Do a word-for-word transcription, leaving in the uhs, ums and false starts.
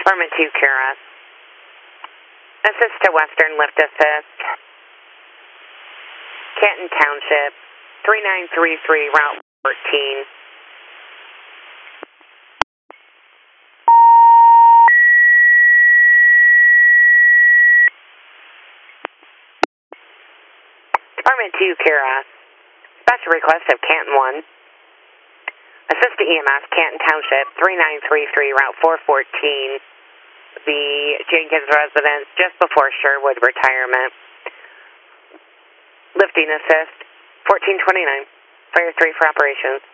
Department two, Kara. Assist to Western Lift Assist. Canton Township, three nine three three, Route fourteen. Department two, Kara. Special request of Canton one. Assist to E M S, Canton Township, three nine three three, Route four fourteen. The Jenkins residence just before Sherwood Retirement. Lifting assist, fourteen twenty-nine. Fire three for operations.